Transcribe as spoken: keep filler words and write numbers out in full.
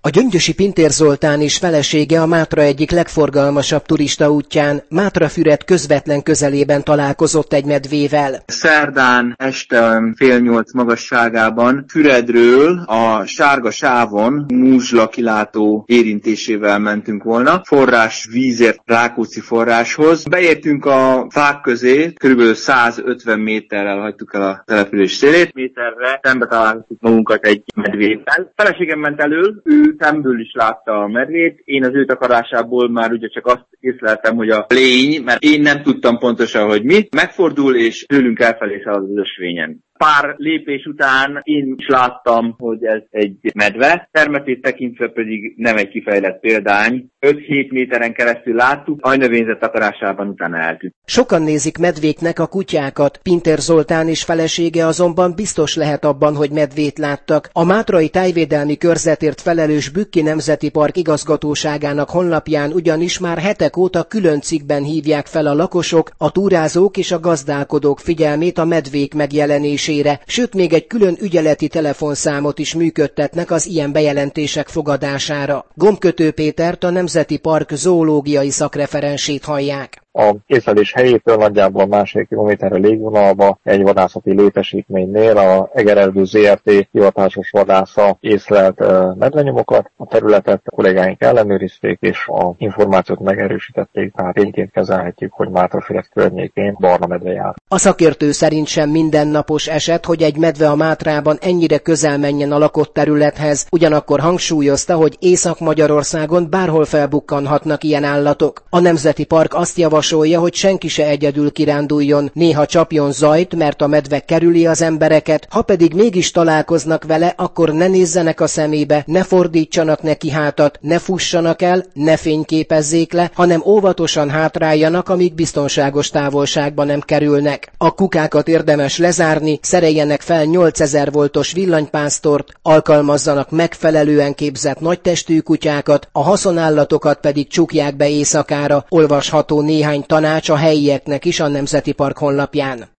A gyöngyösi Pintér Zoltán és felesége a Mátra egyik legforgalmasabb turistaútján, Mátrafüred közvetlen közelében találkozott egy medvével. Szerdán este fél nyolc magasságában Füredről a sárga sávon múzsla kilátó érintésével mentünk volna, forrás vízért Rákóczi forráshoz. Beértünk a fák közé, kb. százötven méterrel hagytuk el a település szélét. Méterre szembe találtuk magunkat egy medvével. Feleségem ment elől, ő szemből is látta a medvét, én az ő takarásából már ugye csak azt észleltem, hogy a lény, mert én nem tudtam pontosan, hogy mi, megfordul és tőlünk elfelé szalad az ösvényen. Pár lépés után én is láttam, hogy ez egy medve, termetét tekintve pedig nem egy kifejlett példány. öt-hét méteren keresztül láttuk, ajnövényzet takarásában utána eltűnt. Sokan nézik medvéknek a kutyákat, Pintér Zoltán és felesége azonban biztos lehet abban, hogy medvét láttak. A Mátrai Tájvédelmi Körzetért felelős Bükki Nemzeti Park igazgatóságának honlapján ugyanis már hetek óta külön cikkben hívják fel a lakosok, a túrázók és a gazdálkodók figyelmét a medvék megjelenésére. Sőt, még egy külön ügyeleti telefonszámot is működtetnek az ilyen bejelentések fogadására. Gombkötő Pétert, a Nemzeti Park zoológiai szakreferensét hallják. A észlelés helyétől nagyjából másfél kilométerre légvonalba egy vadászati létesítménynél a Egererdő zé er té hivatásos vadásza észlelt uh, medvenyomokat. A területet a kollégáink ellenőrizték, és a információt megerősítették, tehát tényként kezelhetjük, hogy Mátrafüred környékén barna medve jár. A szakértő szerint sem mindennapos eset, hogy egy medve a Mátrában ennyire közel menjen a lakott területhez, ugyanakkor hangsúlyozta, hogy Észak-Magyarországon bárhol felbukkanhatnak ilyen állatok. A Nemzeti Park azt javasolja, hogy senki se egyedül kiránduljon, néha csapjon zajt, mert a medve kerüli az embereket, ha pedig mégis találkoznak vele, akkor ne nézzenek a szemébe, ne fordítsanak neki hátat, ne fussanak el, ne fényképezzék le, hanem óvatosan hátráljanak, amíg biztonságos távolságba nem kerülnek. A kukákat érdemes lezárni, szereljenek fel nyolcezer voltos villanypásztort, alkalmazzanak megfelelően képzett nagytestű kutyákat, a haszonállatokat pedig csukják be éjszakára, olvasható néhány tanács a helyieknek is a Nemzeti Park honlapján.